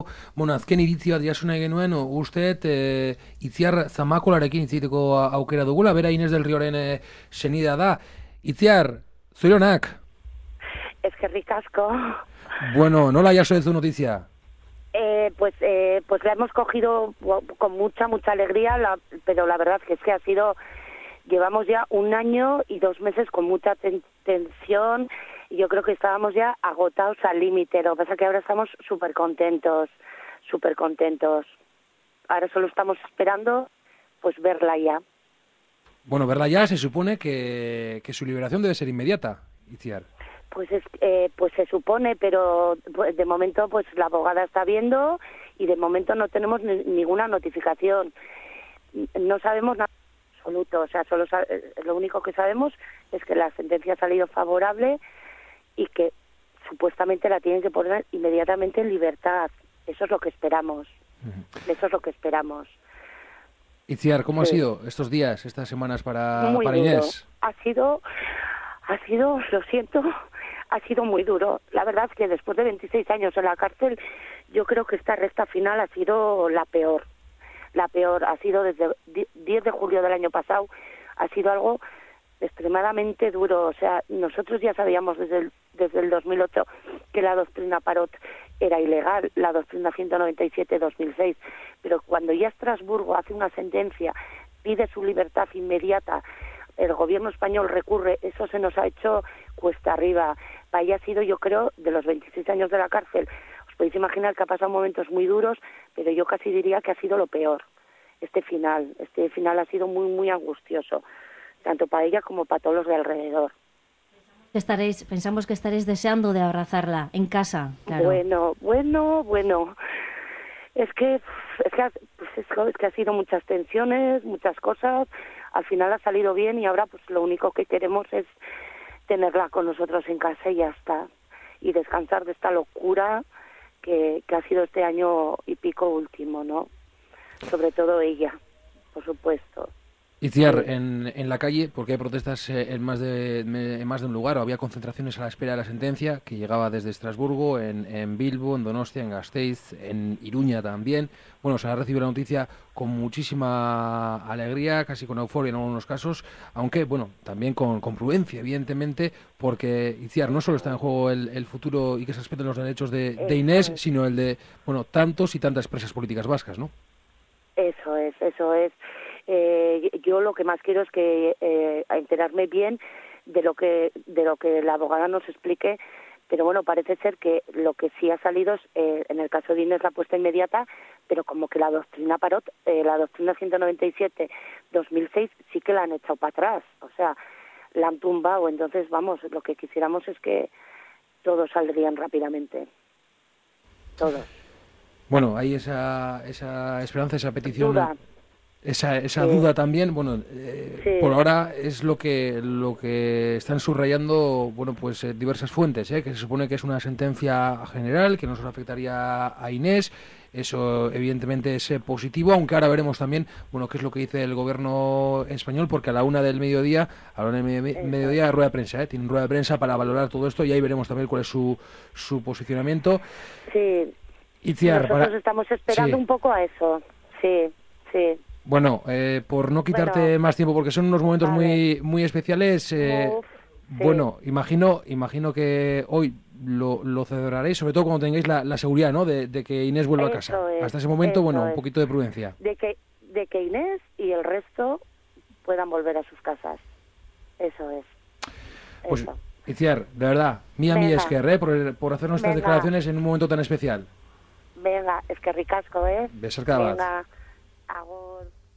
Bueno, azken iritzi bat jaso nahi genuen, usteet Itziar Zamakolarekin hitz egiteko aukera dugula, bera Inés del Rioren senida da. Itziar, zorionak. Eskerrik asko. Bueno, nola jaso ez du notizia? Pues la hemos cogido con mucha alegría, pero la verdad que es que llevamos ya 1 año y 2 meses con mucha tensión, y yo creo que estábamos ya agotados al límite. Lo que pasa es que ahora estamos súper contentos. Ahora solo estamos esperando pues verla ya. Bueno, verla ya se supone que su liberación debe ser inmediata, Itziar. Pues se supone, pero de momento pues la abogada está viendo y de momento no tenemos ninguna notificación. No sabemos nada en absoluto, o sea, lo único que sabemos es que la sentencia ha salido favorable y que supuestamente la tienen que poner inmediatamente en libertad. Eso es lo que esperamos. Eso es lo que esperamos. Itziar, ¿cómo ha sido estos días, estas semanas para Inés? Ha sido, lo siento, ha sido muy duro. La verdad es que después de 26 años en la cárcel, yo creo que esta recta final ha sido la peor. La peor ha sido desde 10 de julio del año pasado, ha sido algo extremadamente duro. O sea, nosotros ya sabíamos desde el 2008 que la doctrina Parot era ilegal, la doctrina 197-2006, pero cuando ya Estrasburgo hace una sentencia, pide su libertad inmediata, el gobierno español recurre, eso se nos ha hecho cuesta arriba. Ahí ha sido, yo creo, de los 26 años de la cárcel, os podéis imaginar que ha pasado momentos muy duros, pero yo casi diría que ha sido lo peor. Este final ha sido muy angustioso, tanto para ella como para todos los de alrededor. Pensamos que estaréis deseando de abrazarla en casa, claro. Bueno. Es que ha sido muchas tensiones, muchas cosas. Al final ha salido bien y ahora pues lo único que queremos es tenerla con nosotros en casa y ya está. Y descansar de esta locura que ha sido este año y pico último, ¿no? Sobre todo ella, por supuesto. Itziar, en la calle, porque hay protestas en más de un lugar, o había concentraciones a la espera de la sentencia, que llegaba desde Estrasburgo, en Bilbo, en Donostia, en Gasteiz, en Iruña también. Bueno, se ha recibido la noticia con muchísima alegría, casi con euforia en algunos casos, aunque, bueno, también con prudencia, evidentemente, porque, Itziar, no solo está en juego el futuro y que se respeten los derechos de Inés, sino el de, bueno, tantos y tantas presas políticas vascas, ¿no? Eso es. Yo lo que más quiero es que enterarme bien de lo que la abogada nos explique, pero bueno, parece ser que lo que sí ha salido es, en el caso de Inés, la puesta inmediata, pero como que la doctrina Parot, la doctrina 197-2006, sí que la han echado para atrás, o sea, la han tumbado. Entonces, vamos, lo que quisiéramos es que todos saldrían rápidamente, todos. Bueno, hay esa esperanza, esa petición, Duda. esa duda también. Bueno, por ahora es lo que están subrayando, bueno, pues diversas fuentes, que se supone que es una sentencia general, que no solo afectaría a Inés. Eso evidentemente es positivo, aunque ahora veremos también, bueno, qué es lo que dice el gobierno español, porque a la 1 del mediodía, rueda de prensa, tienen rueda de prensa para valorar todo esto, y ahí veremos también cuál es su posicionamiento. Sí. Itziar, nosotros estamos esperando un poco a eso, sí. Bueno, por no quitarte más tiempo, porque son unos momentos muy especiales, bueno, imagino que hoy lo celebraréis, sobre todo cuando tengáis la seguridad, ¿no?, de que Inés vuelva a casa. Hasta ese momento, bueno, un poquito de prudencia. De que Inés y el resto puedan volver a sus casas. Eso es. Pues, Itziar, de verdad, mía esker, por hacer nuestras declaraciones en un momento tan especial. Venga, eskerrik asko, Besarka bat. Venga, agur.